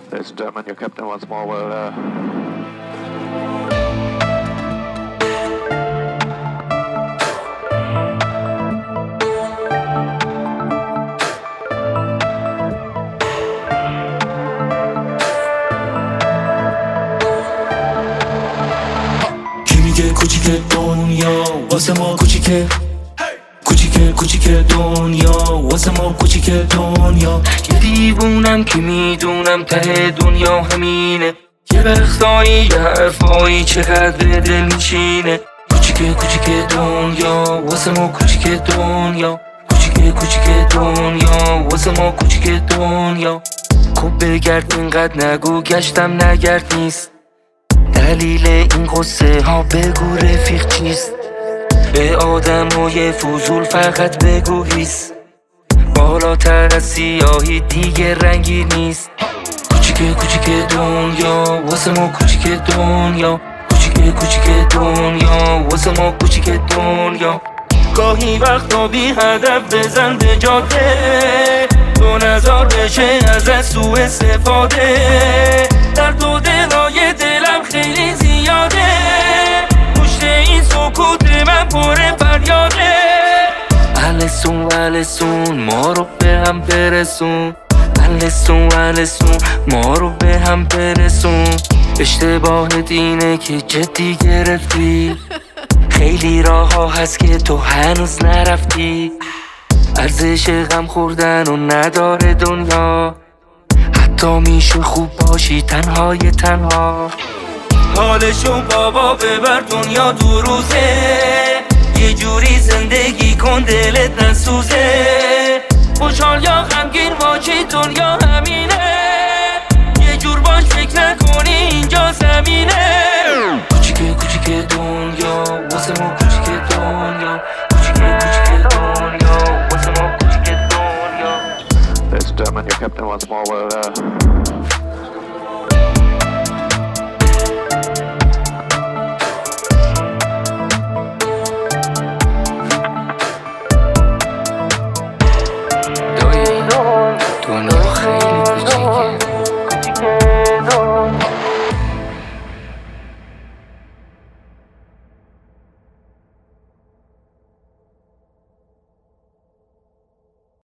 Ladies and gentlemen, your captain once more will کوچیک دنیا واسه ما کوچیکه کوچیک دنیا واسه ما کوچیک دنیا یه دیوونم که میدونم ته دنیا همینه یه وقتایی یه حرفایی چقدر دل میشینه کوچیک دنیا واسه ما کوچیک دنیا کوچیک دنیا واسه ما کوچیک دنیا خب بگرد اینقدر نگو گشتم نگرد نیست دلیل این قصه ها بگو رفیق چیست به آدمای فضول فقط بگو هیست بالاتر از سیاهی دیگه رنگی نیست کوچیک دنیا واسه ما کوچیک دنیا کوچیک دنیا واسه ما کوچیک دنیا گاهی وقتا بی هدف بزن به جاده تو نزار بشه ازت سوء استفاده در دو دلای دلم خیلی زیاده پشت این سکوت من پر فریاده السون ما رو به هم برسون السون ما رو به هم برسون اشتباهت اینه که جدی گرفتی خیلی راه ها هست که تو هنوز نرفتی ارزش غم خوردن و نداره دنیا حتی میشه خوب باشی تنها حالشو بابا ببر دنیا دو روزه یه جوری زندگی کن دلت نسوزه خوشحال یا غمگین باشی دنیا همینه یه جور باش فکر نکنی اینجا زمینه کوچیک دنیا واسه ما کوچیک دنیا کوچیک دنیا واسه ما کوچیک دنیا Ladies and gentlemen, your captain once more will